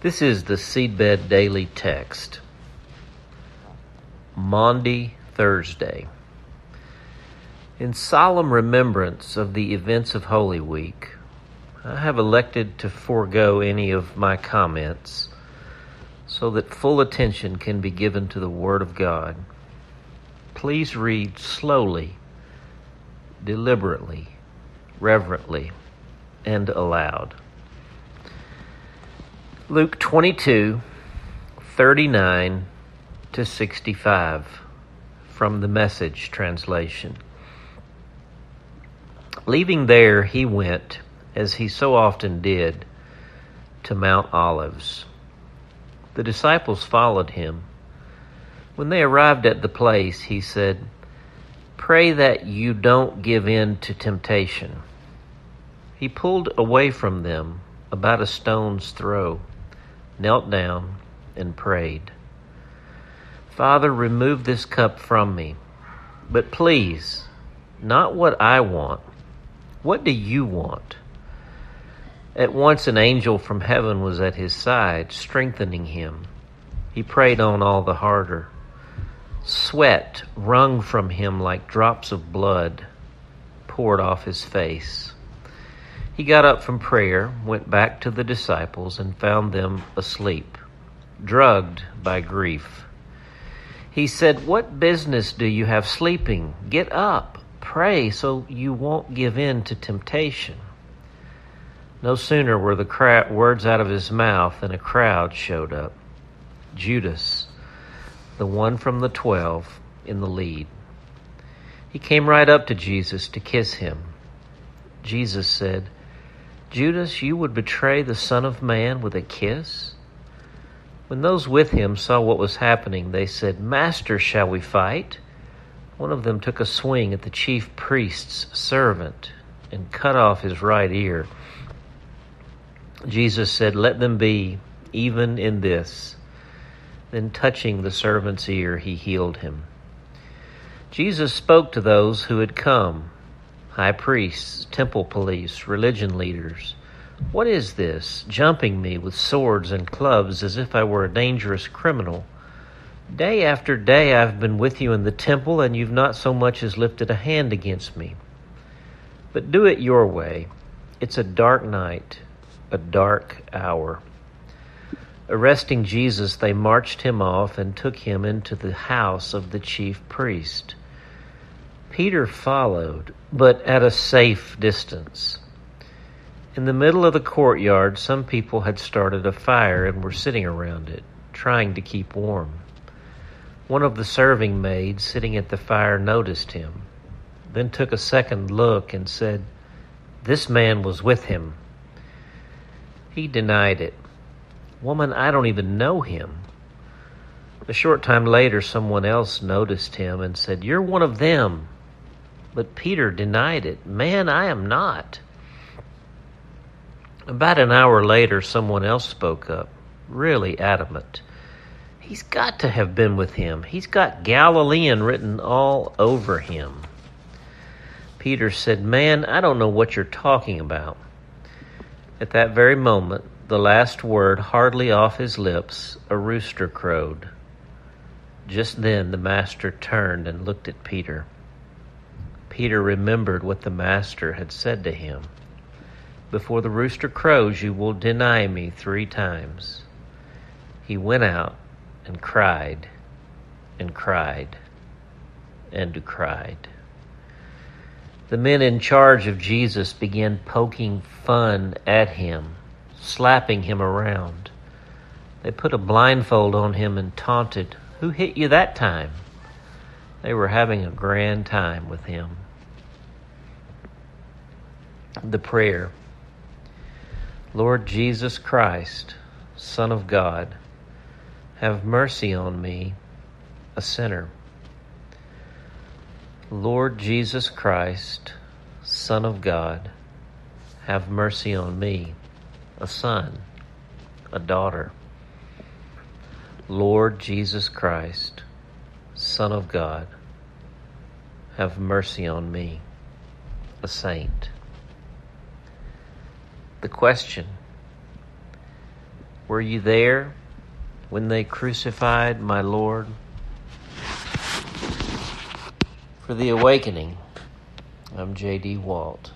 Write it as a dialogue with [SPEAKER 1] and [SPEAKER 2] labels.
[SPEAKER 1] This is the Seedbed Daily Text. Maundy, Thursday. In solemn remembrance of the events of Holy Week, I have elected to forego any of my comments so that full attention can be given to the Word of God. Please read slowly, deliberately, reverently, and aloud. Luke 22:39-65 from the Message translation. Leaving there, he went, as he so often did, to Mount Olives. The disciples followed him. When they arrived at the place, he said, "Pray that you don't give in to temptation." He pulled away from them about a stone's throw, knelt down, and prayed, "Father, remove this cup from me, but please, not what I want. What do you want?" At once an angel from heaven was at his side, strengthening him. He prayed on all the harder. Sweat wrung from him like drops of blood poured off his face. He got up from prayer, went back to the disciples, and found them asleep, drugged by grief. He said, "What business do you have sleeping? Get up, pray so you won't give in to temptation." No sooner were the words out of his mouth than a crowd showed up. Judas, the one from the 12, in the lead. He came right up to Jesus to kiss him. Jesus said, "Judas, you would betray the Son of Man with a kiss?" When those with him saw what was happening, they said, "Master, shall we fight?" One of them took a swing at the chief priest's servant and cut off his right ear. Jesus said, "Let them be, even in this." Then touching the servant's ear, he healed him. Jesus spoke to those who had come, high priests, temple police, religion leaders. "What is this, jumping me with swords and clubs as if I were a dangerous criminal? Day after day I've been with you in the temple, and you've not so much as lifted a hand against me. But do it your way. It's a dark night, a dark hour." Arresting Jesus, they marched him off and took him into the house of the chief priest. Peter followed, but at a safe distance. In the middle of the courtyard, some people had started a fire and were sitting around it, trying to keep warm. One of the serving maids sitting at the fire noticed him, then took a second look and said, "This man was with him." He denied it. "Woman, I don't even know him." A short time later, someone else noticed him and said, "You're one of them." But Peter denied it. "Man, I am not." About an hour later, someone else spoke up, really adamant. "He's got to have been with him. He's got Galilean written all over him." Peter said, "Man, I don't know what you're talking about." At that very moment, the last word hardly off his lips, a rooster crowed. Just then the master turned and looked at Peter. Peter remembered what the master had said to him. "Before the rooster crows, you will deny me 3 times. He went out and cried and cried and cried. The men in charge of Jesus began poking fun at him, slapping him around. They put a blindfold on him and taunted, "Who hit you that time?" They were having a grand time with him. The prayer. Lord Jesus Christ, Son of God, have mercy on me, a sinner. Lord Jesus Christ, Son of God, have mercy on me, a son, a daughter. Lord Jesus Christ, Son of God, have mercy on me, a saint. The question: Were you there when they crucified my Lord? For The Awakening, I'm J.D. Walt.